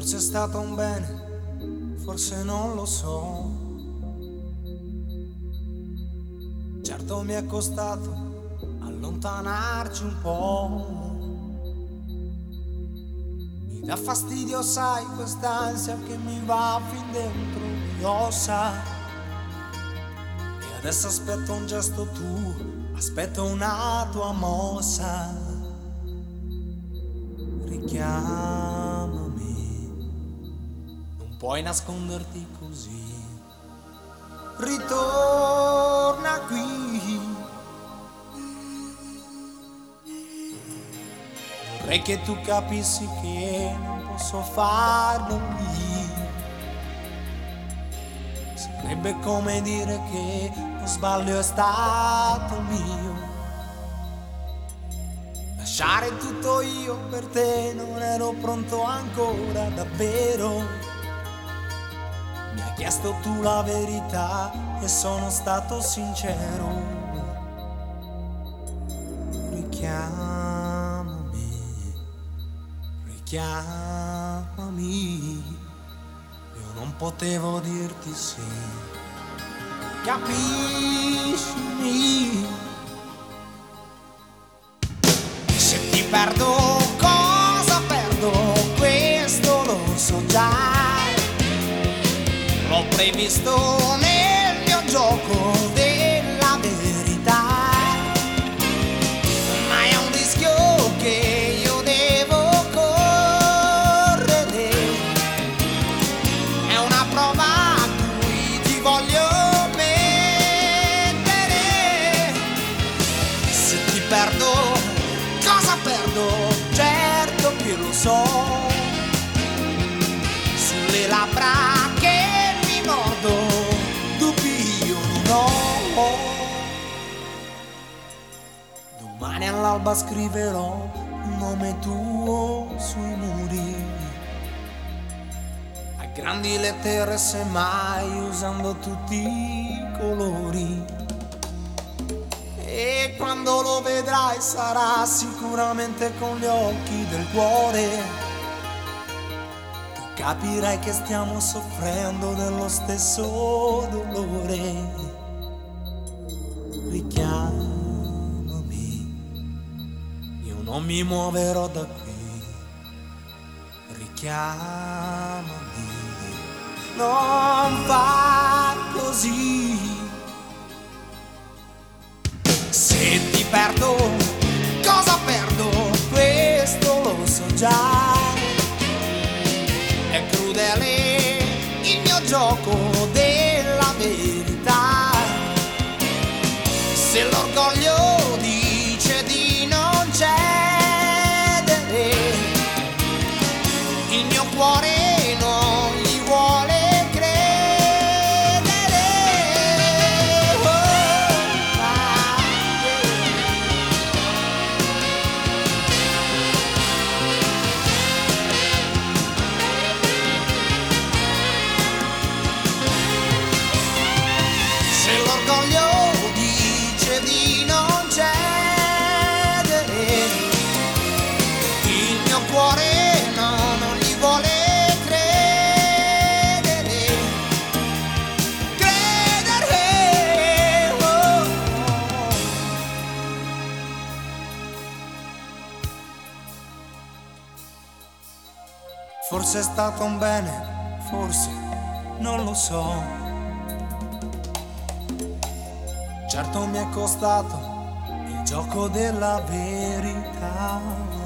Forse è stato un bene, forse non lo so. Certo mi è costato allontanarci un po'. Mi dà fastidio, sai, quest'ansia che mi va fin dentro le ossa. E adesso aspetto un gesto tuo, aspetto una tua mossa. Richiamami, non puoi nasconderti così. Ritorna qui. Vorrei che tu capissi che non posso farlo qui. Sarebbe come dire che lo sbaglio è stato mio. Lasciare tutto io per te non ero pronto ancora davvero. Mi hai chiesto tu la verità e sono stato sincero. Richiamami, io non potevo dirti sì. Capiscimi, se ti perdo cosa perdo, questo lo so già. L'ho previsto nel mio gioco della verità, ma è un rischio che io devo correre. È una prova a cui ti voglio mettere. Se ti perdo, cosa perdo? Certo che lo so. Sulle labbra dubbi io non ho. Domani all'alba scriverò un nome tuo sui muri, a grandi lettere semmai, usando tutti i colori. E quando lo vedrai sarà sicuramente con gli occhi del cuore. Capirai che stiamo soffrendo dello stesso dolore. Richiamami, io non mi muoverò da qui. Richiamami, non fa così. Se ti perdo, cosa perdo? Questo lo so già. È crudele il mio gioco della verità. Se l'orgoglio dice di non cedere, il mio cuore non gli vuole credere. Oh, l'orgoglio dice di non cedere, il mio cuore non gli vuole credere. Oh. Forse è stato un bene, forse non lo so. Certo mi è costato il gioco della verità.